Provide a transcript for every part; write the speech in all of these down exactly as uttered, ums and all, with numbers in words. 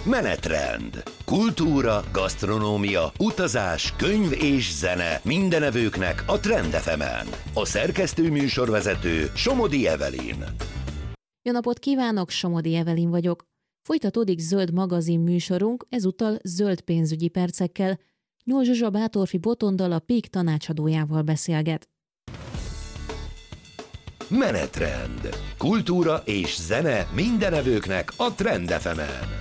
Menetrend. Kultúra, gasztronómia, utazás, könyv és zene mindenevőknek a Trend ef emen. A szerkesztő műsorvezető Somodi Evelyn. Jó napot kívánok, Somodi Evelyn vagyok. Folytatódik Zöld magazin műsorunk, ezúttal zöld pénzügyi percekkel. Nyúl Zsuzsa Bátorfi Botondal, a Pék tanácsadójával beszélget. Menetrend. Kultúra és zene mindenevőknek a Trend ef emen.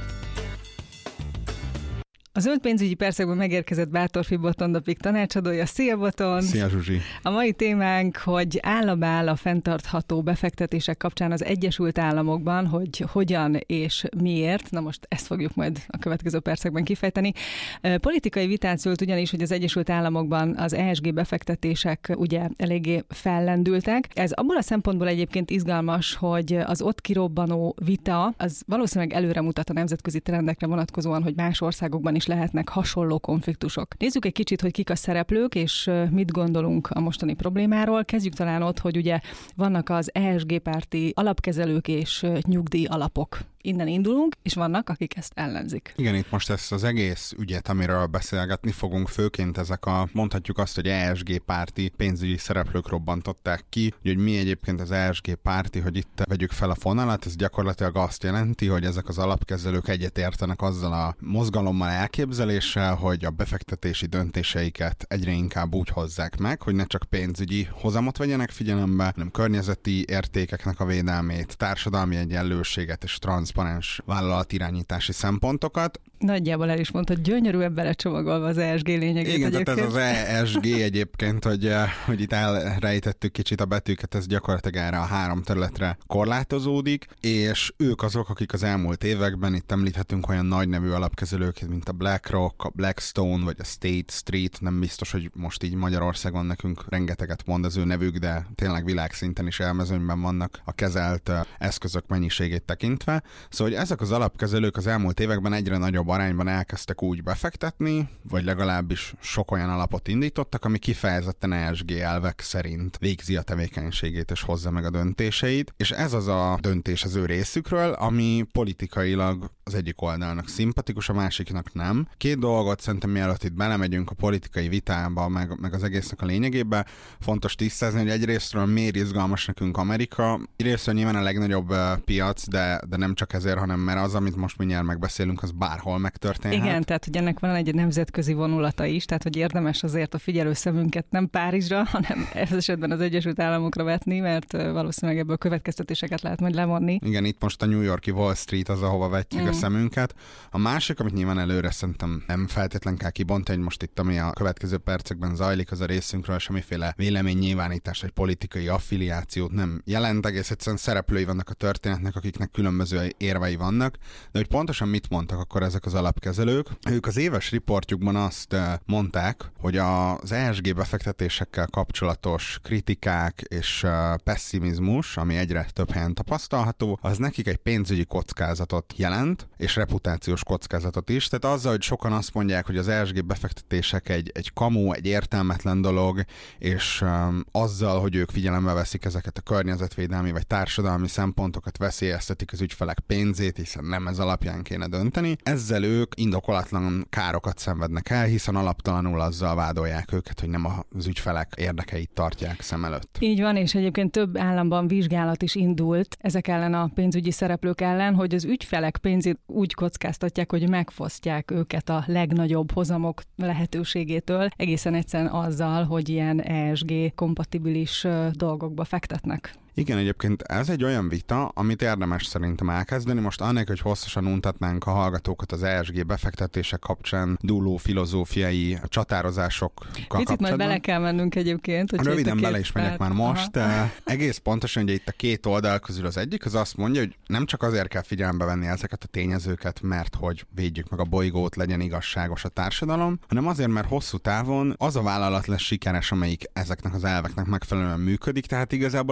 A zöld pénzügyi percekben megérkezett Bátorfi Botond, a Pék tanácsadója. Szia, Botond! Szia, Zsuzsi! A mai témánk, hogy állam áll a fenntartható befektetések kapcsán az Egyesült Államokban, hogy hogyan és miért. Na most ezt fogjuk majd a következő percekben kifejteni. Politikai vitát szült ugyanis, hogy az Egyesült Államokban az e es gé befektetések ugye eléggé fellendültek. Ez abból a szempontból egyébként izgalmas, hogy az ott kirobbanó vita az valószínűleg előremutat a nemzetközi trendekre vonatkozóan, hogy más országokban is lehetnek hasonló konfliktusok. Nézzük egy kicsit, hogy kik a szereplők, és mit gondolunk a mostani problémáról. Kezdjük talán ott, hogy ugye vannak az e es gé párti alapkezelők és nyugdíj alapok. Innen indulunk, és vannak, akik ezt ellenzik. Igen, itt most ezt az egész ügyet, amiről beszélgetni fogunk, főként ezek a, mondhatjuk azt, hogy e es gé párti pénzügyi szereplők robbantották ki, hogy mi egyébként az e es gé párti, hogy itt vegyük fel a fonalat, ez gyakorlatilag azt jelenti, hogy ezek az alapkezelők egyetértenek azzal a mozgalommal, elképzeléssel, hogy a befektetési döntéseiket egyre inkább úgy hozzák meg, hogy ne csak pénzügyi hozamot vegyenek figyelembe, hanem környezeti értékeknek a védelmét, társadalmi egyenlőséget és transzparens vállalatirányítási szempontokat. Nagyjából el is mondta, hogy gyönyörűen belecsomagolva az e es gé lényegét. Igen, egyébként. tehát ez az e es gé egyébként, hogy, hogy itt elrejtettük kicsit a betűket, ez gyakorlatilag erre a három területre korlátozódik, és ők azok, akik az elmúlt években, itt említhetünk olyan nagy nevű alapkezelőket, mint a BlackRock, a Blackstone, vagy a State Street, nem biztos, hogy most így Magyarországon nekünk rengeteget mond az ő nevük, de tényleg világszinten is elmezőnyben vannak a kezelt eszközök mennyiségét tekintve. Szóval, hogy ezek az alapkezelők az elmúlt években egyre nagyobb arányban elkezdtek úgy befektetni, vagy legalábbis sok olyan alapot indítottak, ami kifejezetten e es gé elvek szerint végzi a tevékenységét és hozza meg a döntéseit, és ez az a döntés az ő részükről, ami politikailag az egyik oldalnak szimpatikus, a másiknak nem. Két dolgot szerintem, mielőtt itt belemegyünk a politikai vitába, meg, meg az egésznek a lényegébe, fontos tisztázni, hogy egyrésztről miért izgalmas nekünk Amerika. Egyrésztről nyilván a legnagyobb uh, piac, de, de nem csak ezért, hanem mert az, amit most mindjárt megbeszélünk, az bárhol megtörténhet. Igen, tehát hogy ennek van egy nemzetközi vonulata is, tehát hogy érdemes azért a figyelő szemünket nem Párizsra, hanem ez esetben az Egyesült Államokra vetni, mert valószínűleg ebből következtetéseket lehet majd levonni. Igen, itt most a New York-i Wall Street az, ahova vetjük mm. a szemünket. A másik, amit nyilván előre szerintem nem feltétlen kell kibontani, hogy most itt, ami a következő percekben zajlik, az a részünkről semmiféle véleménynyilvánítás vagy politikai affiliációt nem jelent, egész egyszerűen szereplői vannak a történetnek, akiknek különböző érvei vannak, de hogy pontosan mit mondtak akkor ezek az alapkezelők. Ők az éves riportjukban azt mondták, hogy az e es gé befektetésekkel kapcsolatos kritikák és pessimizmus, ami egyre több helyen tapasztalható, az nekik egy pénzügyi kockázatot jelent, és reputációs kockázatot is. Tehát azzal, hogy sokan azt mondják, hogy az e es gé befektetések egy, egy kamu, egy értelmetlen dolog, és um, azzal, hogy ők figyelembe veszik ezeket a környezetvédelmi vagy társadalmi szempontokat, veszélyeztetik az ügyfelek pénzét, hiszen nem ez alapján kéne dönteni. Ezzel ők indokolatlan károkat szenvednek el, hiszen alaptalanul azzal vádolják őket, hogy nem az ügyfelek érdekeit tartják szem előtt. Így van, és egyébként több államban vizsgálat is indult ezek ellen a pénzügyi szereplők ellen, hogy az ügyfelek pénzét úgy kockáztatják, hogy megfosztják őket a legnagyobb hozamok lehetőségétől, egészen egyszerűen azzal, hogy ilyen e es gé kompatibilis dolgokba fektetnek. Igen, egyébként ez egy olyan vita, amit érdemes szerintem elkezdeni. Most annak, hogy hosszasan untatnánk a hallgatókat az e es gé befektetések kapcsán dúló filozófiai csatározásokkal kapcsolatban. Picit majd bele kell mennünk egyébként. Röviden bele is megyek már most. Egész pontosan, hogy itt a két oldal közül az egyik, az azt mondja, hogy nem csak azért kell figyelembe venni ezeket a tényezőket, mert hogy védjük meg a bolygót, legyen igazságos a társadalom, hanem azért, mert hosszú távon az a vállalat lesz sikeres, amelyik ezeknek az elveknek megfelelően működik, tehát igazából az ügyfél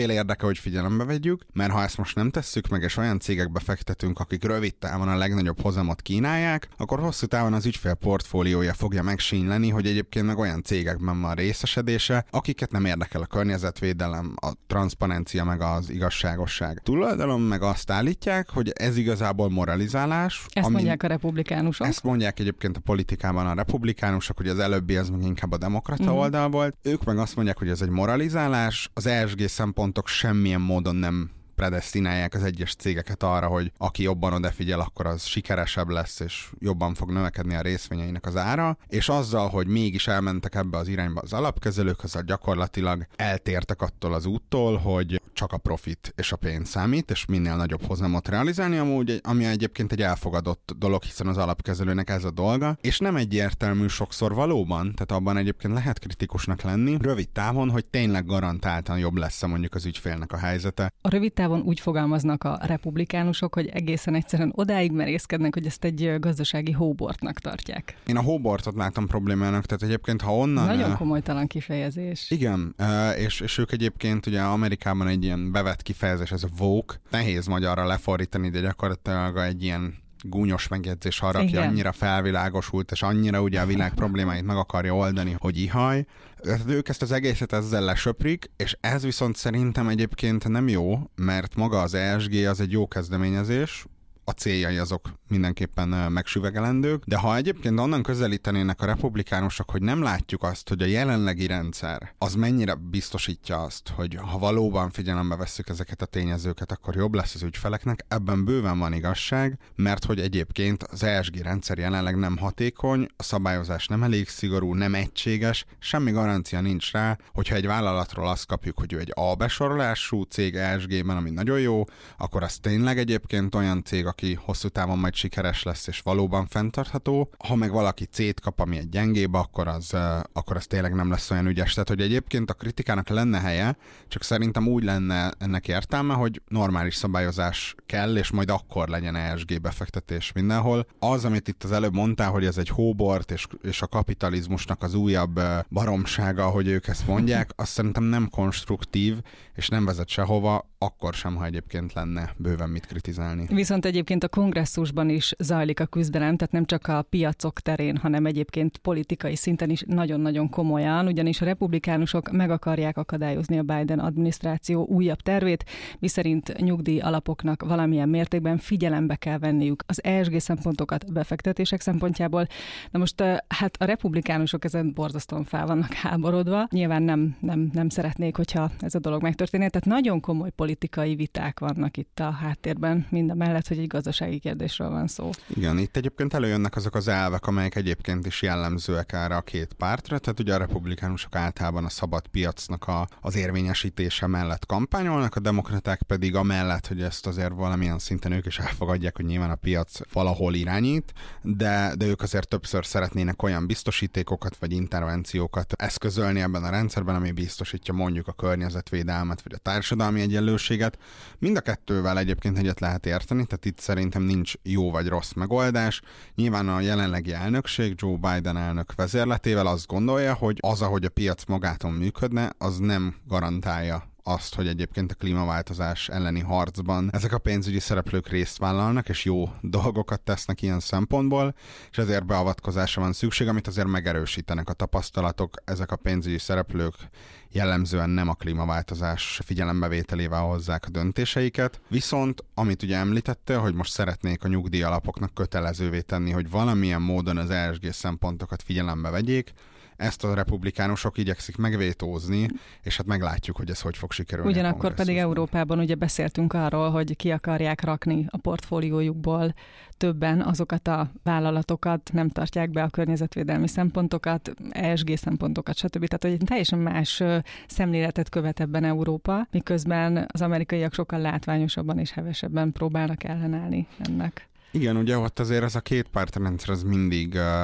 cél érdeke, hogy figyelembe vegyük, mert ha ezt most nem tesszük meg, és olyan cégekbe fektetünk, akik rövid távon a legnagyobb hozamot kínálják, akkor hosszú távon az ügyfél portfóliója fogja megsínyleni, hogy egyébként meg olyan cégekben van részesedése, akiket nem érdekel a környezetvédelem, a transzparencia meg az igazságosság. Túloldalon meg azt állítják, hogy ez igazából moralizálás. Ezt ami... mondják a republikánusok. Ezt mondják egyébként a politikában a republikánusok, hogy az előbbi az meg inkább a demokrata uh-huh. oldal volt. Ők meg azt mondják, hogy ez egy moralizálás, az E S G szempontok semmilyen módon nem predesztinálják az egyes cégeket arra, hogy aki jobban odafigyel, akkor az sikeresebb lesz, és jobban fog növekedni a részvényeinek az ára, és azzal, hogy mégis elmentek ebbe az irányba az alapkezelők, azzal gyakorlatilag eltértek attól az úttól, hogy csak a profit és a pénz számít, és minél nagyobb hozamot realizálni, amúgy, ami egyébként egy elfogadott dolog, hiszen az alapkezelőnek ez a dolga, és nem egyértelmű sokszor valóban, tehát abban egyébként lehet kritikusnak lenni, rövid távon, hogy tényleg garantáltan jobb lesz mondjuk az ügyfélnek a helyzete. A rövid távon úgy fogalmaznak a republikánusok, hogy egészen egyszerűen odáig merészkednek, hogy ezt egy gazdasági hóbortnak tartják. Én a hóbortot látom problémának, tehát egyébként ha onnan... Nagyon komolytalan kifejezés. Igen, és, és ők egyébként ugye Amerikában egy ilyen bevett kifejezés, ez a woke, nehéz magyarra lefordítani, de gyakorlatilag egy ilyen gúnyos megjegyzés arra, aki annyira felvilágosult, és annyira ugye a világ problémáit meg akarja oldani, hogy ihaj. Ők ezt az egészet ezzel lesöprik, és ez viszont szerintem egyébként nem jó, mert maga az E S G az egy jó kezdeményezés, a céljai azok mindenképpen megsüvegelendők, de ha egyébként onnan közelítenének a republikánusok, hogy nem látjuk azt, hogy a jelenlegi rendszer az mennyire biztosítja azt, hogy ha valóban figyelembe vesszük ezeket a tényezőket, akkor jobb lesz az ügyfeleknek, ebben bőven van igazság, mert hogy egyébként az E S G rendszer jelenleg nem hatékony, a szabályozás nem elég szigorú, nem egységes, semmi garancia nincs rá, hogyha egy vállalatról azt kapjuk, hogy ő egy A besorolású cég E S G-ben, ami nagyon jó, akkor az tényleg egyébként olyan cég, aki hosszú távon majd sikeres lesz, és valóban fenntartható. Ha meg valaki C-t kap, ami egy gyengébb, akkor az, akkor az tényleg nem lesz olyan ügyes. Tehát, hogy egyébként a kritikának lenne helye, csak szerintem úgy lenne ennek értelme, hogy normális szabályozás kell, és majd akkor legyen E S G befektetés mindenhol. Az, amit itt az előbb mondtál, hogy ez egy hóbort, és, és a kapitalizmusnak az újabb baromsága, hogy ők ezt mondják, azt szerintem nem konstruktív, és nem vezet sehova, akkor sem, ha egyébként lenne bőven mit kritizálni. Viszont egyébként a kongresszusban is zajlik a küzdelem, tehát nem csak a piacok terén, hanem egyébként politikai szinten is nagyon-nagyon komolyan, ugyanis a republikánusok meg akarják akadályozni a Biden adminisztráció újabb tervét, miszerint nyugdíj alapoknak valamilyen mértékben figyelembe kell venniük az E S G szempontokat befektetések szempontjából. Na most hát a republikánusok ezen borzasztóan fel vannak háborodva. Nyilván nem, nem, nem szeretnék, hogyha ez a dolog megtörténne, tehát nagyon komoly politikai viták vannak itt a háttérben, mind a mellett, hogy egy gazdasági kérdésről van szó. Igen, itt egyébként előjönnek azok az elvek, amelyek egyébként is jellemzőek erre a két pártra, tehát ugye a republikánusok általában a szabad piacnak a, az érvényesítése mellett kampányolnak, a demokraták pedig amellett, hogy ezt azért valamilyen szinten ők is elfogadják, hogy nyilván a piac valahol irányít, de, de ők azért többször szeretnének olyan biztosítékokat vagy intervenciókat eszközölni ebben a rendszerben, ami biztosítja mondjuk a környezetvédelmet vagy a társadalmi egyenlőséget. Mind a kettővel egyébként egyet lehet érteni, tehát itt szerintem nincs jó vagy rossz megoldás. Nyilván a jelenlegi elnökség Joe Biden elnök vezérletével azt gondolja, hogy az, ahogy a piac magától működne, az nem garantálja azt, hogy egyébként a klímaváltozás elleni harcban ezek a pénzügyi szereplők részt vállalnak, és jó dolgokat tesznek ilyen szempontból, és ezért beavatkozásra van szükség, amit azért megerősítenek a tapasztalatok. Ezek a pénzügyi szereplők jellemzően nem a klímaváltozás figyelembevételével hozzák a döntéseiket. Viszont, amit ugye említettél, hogy most szeretnék a nyugdíjalapoknak kötelezővé tenni, hogy valamilyen módon az E S G szempontokat figyelembe vegyék, ezt a republikánusok igyekszik megvétózni, és hát meglátjuk, hogy ez hogy fog sikerülni. Ugyanakkor pedig Európában ugye beszéltünk arról, hogy ki akarják rakni a portfóliójukból többen azokat a vállalatokat, nem tartják be a környezetvédelmi szempontokat, E S G szempontokat, stb. Tehát, hogy egy teljesen más szemléletet követ ebben Európa, miközben az amerikaiak sokkal látványosabban és hevesebben próbálnak ellenállni ennek. Igen, ugye ott azért ez a két pártrendszer az mindig uh,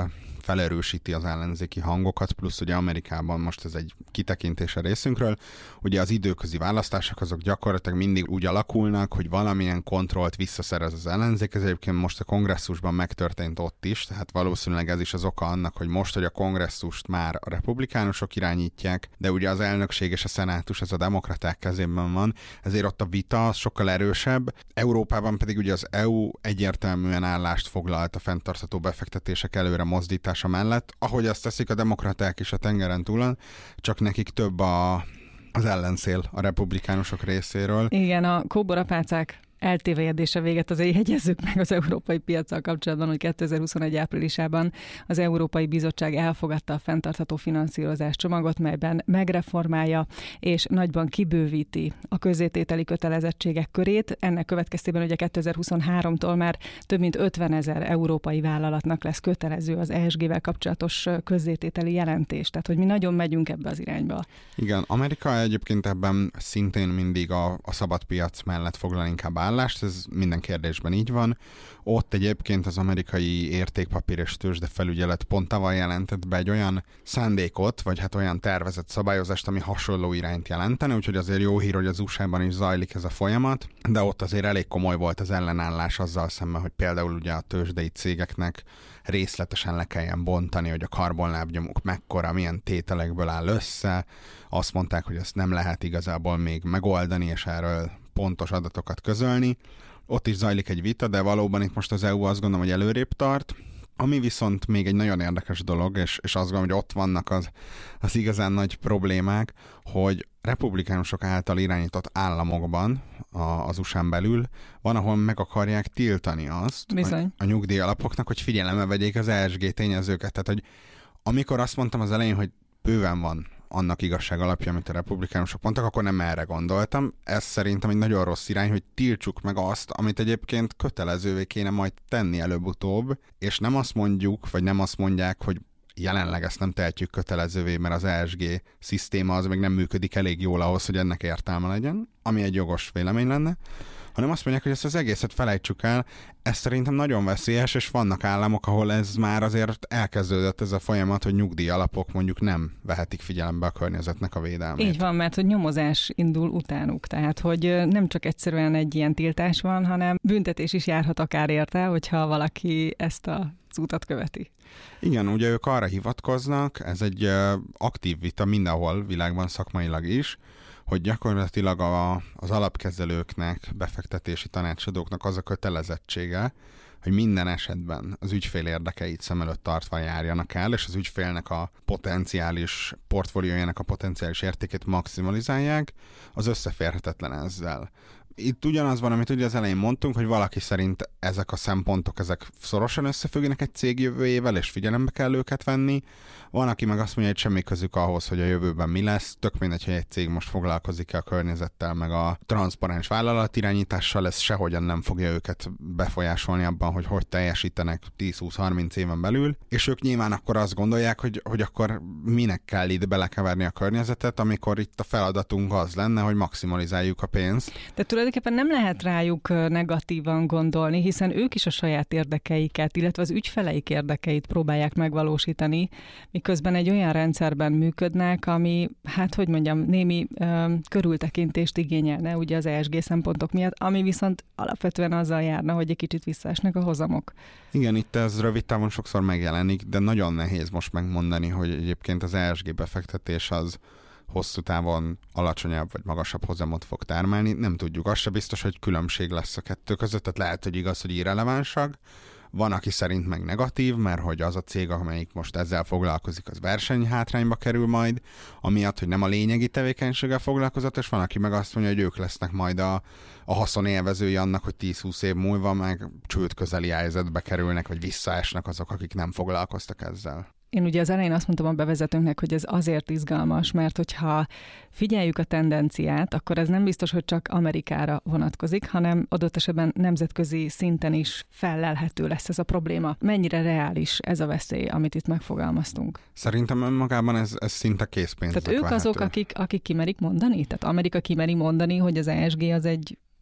felerősíti az ellenzéki hangokat, plusz ugye Amerikában most ez egy kitekintés a részünkről, ugye az időközi választások azok gyakorlatilag mindig úgy alakulnak, hogy valamilyen kontrollt visszaszerez az ellenzék, ez egyébként most a kongresszusban megtörtént ott is, tehát valószínűleg ez is az oka annak, hogy most, hogy a kongresszust már a republikánusok irányítják, de ugye az elnökség és a szenátus az a demokraták kezében van, ezért ott a vita az sokkal erősebb. Európában pedig ugye az é u egyértelműen állást foglalt a fenntartható befektetések előre mozdítása mellett, ahogy azt teszik a demokraták is a tengeren túlon, csak nekik több a, az ellenszél a republikánusok részéről. Igen, a kóborapácák eltévejedése véget azért jegyezzük meg az európai piaccal kapcsolatban, hogy kétezer-huszonegy áprilisában az Európai Bizottság elfogadta a fenntartható finanszírozás csomagot, melyben megreformálja és nagyban kibővíti a közzétételi kötelezettségek körét. Ennek következtében ugye kétezer-huszonháromtól már több mint ötvenezer európai vállalatnak lesz kötelező az é es gé-vel kapcsolatos közzétételi jelentés. Tehát, hogy mi nagyon megyünk ebbe az irányba. Igen, Amerika egyébként ebben szintén mindig a, a szabad piac mellett foglal inkább áll. Ez minden kérdésben így van. Ott egyébként az amerikai értékpapír és tőzsde felügyelet pont tavaly jelentett be egy olyan szándékot, vagy hát olyan tervezett szabályozást, ami hasonló irányt jelentene, úgyhogy azért jó hír, hogy az u es á-ban is zajlik ez a folyamat, de ott azért elég komoly volt az ellenállás azzal szemben, hogy például ugye a tőzsdei cégeknek részletesen le kelljen bontani, hogy a karbonlábnyomuk mekkora, milyen tételekből áll össze. Azt mondták, hogy ezt nem lehet igazából még megoldani, és erről pontos adatokat közölni. Ott is zajlik egy vita, de valóban itt most az é u azt gondolom, hogy előrébb tart. Ami viszont még egy nagyon érdekes dolog, és, és azt gondolom, hogy ott vannak az, az igazán nagy problémák, hogy republikánusok által irányított államokban, a, az u es á-n belül van, ahol meg akarják tiltani azt Bizony. a nyugdíjalapoknak, hogy figyelembe vegyék az é es gé tényezőket. Tehát, hogy amikor azt mondtam az elején, hogy bőven van annak igazság alapja, amit a republikánusok mondtak, akkor nem erre gondoltam. Ez szerintem egy nagyon rossz irány, hogy tiltsuk meg azt, amit egyébként kötelezővé kéne majd tenni előbb-utóbb, és nem azt mondjuk, vagy nem azt mondják, hogy jelenleg ezt nem tehetjük kötelezővé, mert az é es gé szisztéma az még nem működik elég jól ahhoz, hogy ennek értelme legyen, ami egy jogos vélemény lenne, hanem azt mondják, hogy ezt az egészet felejtsük el. Ez szerintem nagyon veszélyes, és vannak államok, ahol ez már azért elkezdődött ez a folyamat, hogy nyugdíjalapok mondjuk nem vehetik figyelembe a környezetnek a védelmét. Így van, mert hogy nyomozás indul utánuk, tehát hogy nem csak egyszerűen egy ilyen tiltás van, hanem büntetés is járhat akár érte, hogyha valaki ezt a az útat követi. Igen, ugye ők arra hivatkoznak, ez egy aktív vita mindenhol világban szakmailag is, hogy gyakorlatilag a, az alapkezelőknek, befektetési tanácsadóknak az a kötelezettsége, hogy minden esetben az ügyfél érdekeit szem előtt tartva járjanak el, és az ügyfélnek a potenciális portfóliójának a potenciális értékét maximalizálják, az összeférhetetlen ezzel. Itt ugyanaz van, amit ugye az elején mondtunk, hogy valaki szerint ezek a szempontok, ezek szorosan összefüggnek egy cég jövőjével, és figyelembe kell őket venni. Van, aki meg azt mondja, hogy semmi közük ahhoz, hogy a jövőben mi lesz. Tök mindegy, hogy egy cég most foglalkozik a környezettel, meg a transzparens vállalatirányítással, ez sehogyan nem fogja őket befolyásolni abban, hogy hogy teljesítenek tíz-húsz-harminc éven belül. És ők nyilván akkor azt gondolják, hogy, hogy akkor minek kell itt belekeverni a környezetet, amikor itt a feladatunk az lenne, hogy maximalizáljuk a pénzt. De tulajdonképpen nem lehet rájuk negatívan gondolni, hiszen ők is a saját érdekeiket, illetve az ügyfeleik érdekeit próbálják megvalósítani, miközben egy olyan rendszerben működnek, ami, hát hogy mondjam, némi ö, körültekintést igényelne ugye az é es gé szempontok miatt, ami viszont alapvetően azzal járna, hogy egy kicsit visszaesnek a hozamok. Igen, itt ez rövid távon sokszor megjelenik, de nagyon nehéz most megmondani, hogy egyébként az é es gé befektetés az hosszú távon alacsonyabb vagy magasabb hozamot fog termelni. Nem tudjuk, az se biztos, hogy különbség lesz a kettő között, tehát lehet, hogy igaz, hogy irrelevánsak. Van, aki szerint meg negatív, mert hogy az a cég, amelyik most ezzel foglalkozik, az versenyhátrányba kerül majd, amiatt, hogy nem a lényegi tevékenységgel foglalkozott, és van, aki meg azt mondja, hogy ők lesznek majd a, a haszonélvezői annak, hogy tíz-húsz év múlva meg csőd közeli helyzetbe kerülnek, vagy visszaesnek azok, akik nem foglalkoztak ezzel. Én ugye az elején azt mondtam a bevezetőnknek, hogy ez azért izgalmas, mert hogyha figyeljük a tendenciát, akkor ez nem biztos, hogy csak Amerikára vonatkozik, hanem adott esetben nemzetközi szinten is fellelhető lesz ez a probléma. Mennyire reális ez a veszély, amit itt megfogalmaztunk? Szerintem önmagában ez, ez szinte készpénznek Tehát ők vehető. azok, akik, akik kimerik mondani? Tehát Amerika kimeri mondani, hogy az é es gé az egy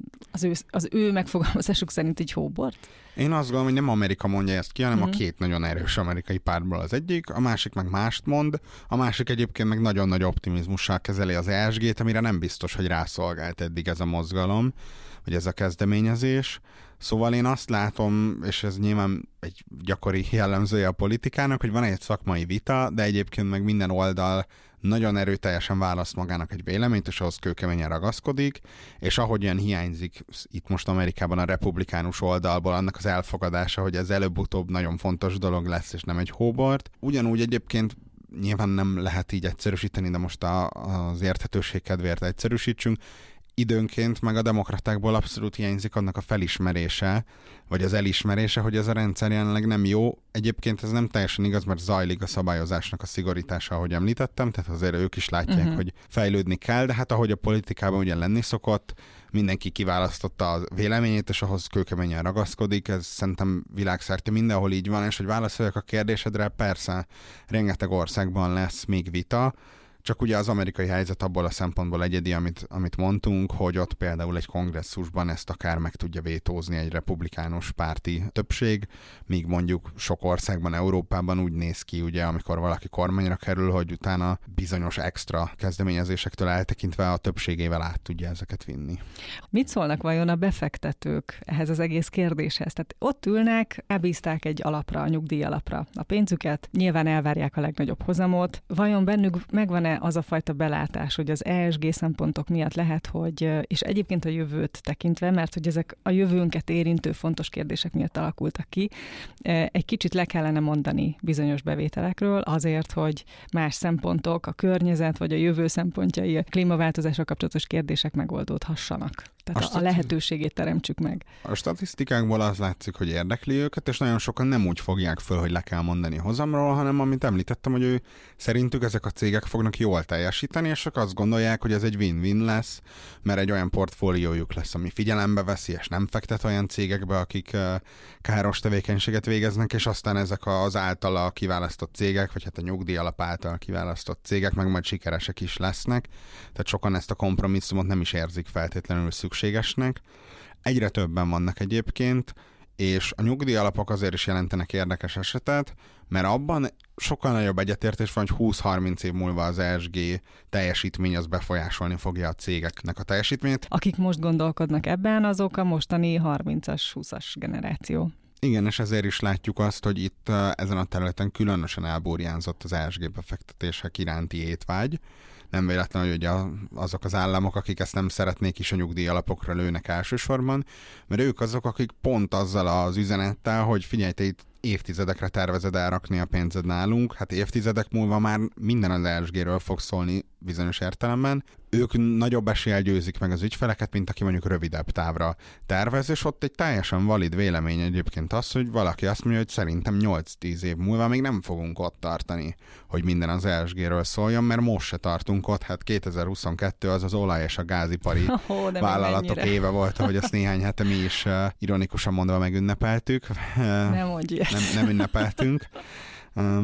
az ő, az ő megfogalmazásuk szerint egy hóbort? Én azt gondolom, hogy nem Amerika mondja ezt ki, hanem uh-huh. a két nagyon erős amerikai pártból az egyik, a másik meg mást mond, a másik egyébként meg nagyon nagy optimizmussal kezeli az é es gét, amire nem biztos, hogy rászolgált eddig ez a mozgalom, vagy ez a kezdeményezés. Szóval én azt látom, és ez nyilván egy gyakori jellemzője a politikának, hogy van egy szakmai vita, de egyébként meg minden oldal nagyon erőteljesen választ magának egy véleményt, és ahhoz kőkeményen ragaszkodik, és ahogyan hiányzik itt most Amerikában a republikánus oldalból annak az elfogadása, hogy ez előbb-utóbb nagyon fontos dolog lesz, és nem egy hóbort. Ugyanúgy egyébként nyilván nem lehet így egyszerűsíteni, de most a, az érthetőség kedvéért egyszerűsítsünk. Időnként meg a demokratákból abszolút hiányzik annak a felismerése, vagy az elismerése, hogy ez a rendszer jelenleg nem jó. Egyébként ez nem teljesen igaz, mert zajlik a szabályozásnak a szigorítása, ahogy említettem, tehát azért ők is látják, uh-huh. hogy fejlődni kell, de hát ahogy a politikában ugye lenni szokott, mindenki kiválasztotta a véleményét, és ahhoz kőkeményen ragaszkodik, ez szerintem világszerte mindenhol így van, és hogy válaszoljak a kérdésedre, persze rengeteg országban lesz még vita, csak ugye az amerikai helyzet abból a szempontból egyedi, amit, amit mondtunk, hogy ott például egy kongresszusban ezt akár meg tudja vétózni egy republikánus párti többség, míg mondjuk sok országban, Európában úgy néz ki, ugye, amikor valaki kormányra kerül, hogy utána bizonyos extra kezdeményezésektől eltekintve a többségével át tudja ezeket vinni. Mit szólnak vajon a befektetők ehhez az egész kérdéshez? Tehát ott ülnek, elbízták egy alapra, a nyugdíj alapra a pénzüket, nyilván elvárják a legnagyobb hozamot. Vajon bennük megvan az a fajta belátás, hogy az é es gé szempontok miatt lehet, hogy, és egyébként a jövőt tekintve, mert hogy ezek a jövőnket érintő fontos kérdések miatt alakultak ki, egy kicsit le kellene mondani bizonyos bevételekről azért, hogy más szempontok, a környezet vagy a jövő szempontjai, a klímaváltozással kapcsolatos kérdések megoldódhassanak. Tehát a, stati- a lehetőségét teremtsük meg. A statisztikákból az látszik, hogy érdekli őket, és nagyon sokan nem úgy fogják föl, hogy le kell mondani hozamról, hanem amit említettem, hogy ő szerintük ezek a cégek fognak jól teljesíteni, és csak azt gondolják, hogy ez egy win-win lesz, mert egy olyan portfóliójuk lesz, ami figyelembe veszi, és nem fektet olyan cégekbe, akik káros tevékenységet végeznek, és aztán ezek az általa kiválasztott cégek, vagy hát a nyugdíjalap által kiválasztott cégek meg majd sikeresek is lesznek. Tehát sokan ezt a kompromisszumot nem is érzik feltétlenül szükségesnek. Egyre többen vannak egyébként, és a nyugdíjalapok azért is jelentenek érdekes esetet, mert abban sokkal nagyobb egyetértés van, hogy húsz-harminc év múlva az é es gé teljesítmény az befolyásolni fogja a cégeknek a teljesítményt. Akik most gondolkodnak ebben, azok a mostani harmincas, húszas generáció. Igen, és ezért is látjuk azt, hogy itt ezen a területen különösen elburjánzott az é es gé befektetések iránti étvágy. Nem véletlen, hogy ugye azok az államok, akik ezt nem szeretnék is, a nyugdíjalapokra lőnek elsősorban, mert ők azok, akik pont azzal az üzenettel, hogy figyelj, te itt évtizedekre tervezed elrakni a pénzed nálunk, hát évtizedek múlva már minden az é es géről fog szólni bizonyos értelemben. Ők nagyobb eséllyel győzik meg az ügyfeleket, mint aki mondjuk rövidebb távra tervez, és ott egy teljesen valid vélemény egyébként az, hogy valaki azt mondja, hogy szerintem nyolc-tíz év múlva még nem fogunk ott tartani, hogy minden az é es géről szóljon, mert most se tartunk ott, hát kétezer-huszonkettő az az olaj- és a gázipari oh, vállalatok éve volt, ahogy azt néhány hete mi is uh, ironikusan mondva megünnepeltük. Nem mondj ilyet. Nem, nem ünnepeltünk. Um,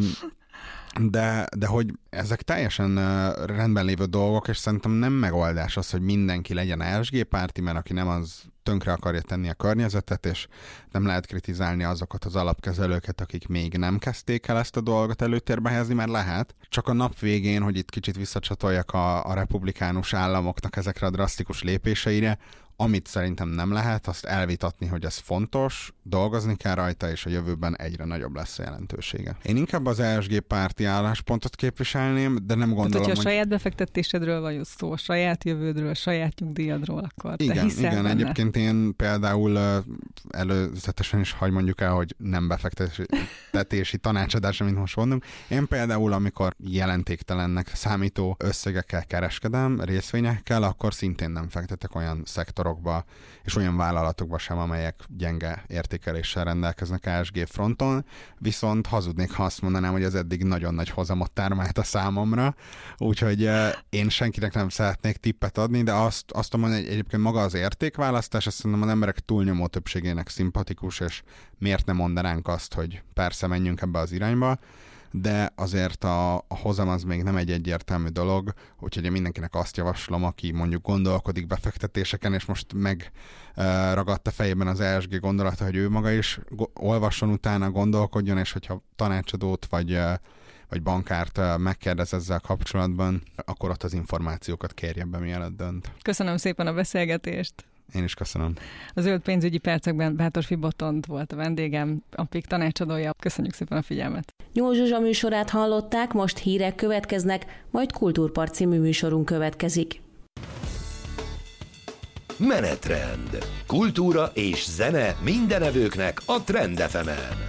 De, de hogy ezek teljesen uh, rendben lévő dolgok, és szerintem nem megoldás az, hogy mindenki legyen é es gé párti, mert aki nem, az tönkre akarja tenni a környezetet, és nem lehet kritizálni azokat az alapkezelőket, akik még nem kezdték el ezt a dolgot előtérbe helyezni, mert lehet. Csak a nap végén, hogy itt kicsit visszacsatoljak a, a republikánus államoknak ezekre a drasztikus lépéseire, amit szerintem nem lehet, azt elvitatni, hogy ez fontos, dolgozni kell rajta, és a jövőben egyre nagyobb lesz a jelentősége. Én inkább az é es gé párti álláspontot képviselném, de nem gondolom, tehát, hogyha hogy... a saját befektetésedről vagy szó, a saját jövődről, a saját nyugdíjadról, akkor igen, te hiszel igen, benne. Egyébként én például előzetesen is hagy mondjuk el, hogy nem befektetési tanácsadás, amit most mondunk. Én például, amikor jelentéktelennek számító összegekkel kereskedem, részvényekkel, akkor szintén nem fektetek olyan szektor és olyan vállalatokba sem, amelyek gyenge értékeléssel rendelkeznek é es gé fronton, viszont hazudnék, ha azt mondanám, hogy az eddig nagyon nagy hozamot termelt a számomra, úgyhogy én senkinek nem szeretnék tippet adni, de azt, azt mondom, hogy egyébként maga az értékválasztás, azt mondom, az emberek túlnyomó többségének szimpatikus, és miért nem mondanánk azt, hogy persze menjünk ebbe az irányba, de azért a, a hozam az még nem egy egyértelmű dolog, úgyhogy én mindenkinek azt javaslom, aki mondjuk gondolkodik befektetéseken, és most megragadta fejében az E S G gondolata, hogy ő maga is olvasson utána, gondolkodjon, és hogyha tanácsadót vagy vagy bankárt megkérdez ezzel kapcsolatban, akkor ott az információkat kérje be, mielőtt dönt. Köszönöm szépen a beszélgetést! Én is köszönöm. A Zöld pénzügyi percekben Bátorfi Botond volt a vendégem, a pé i ká tanácsadója. Köszönjük szépen a figyelmet! Nyúl Zsuzsa műsorát hallották, most hírek következnek, majd Kultúrpart című műsorunk következik. Menetrend. Kultúra és zene mindenevőknek a Trend ef emen.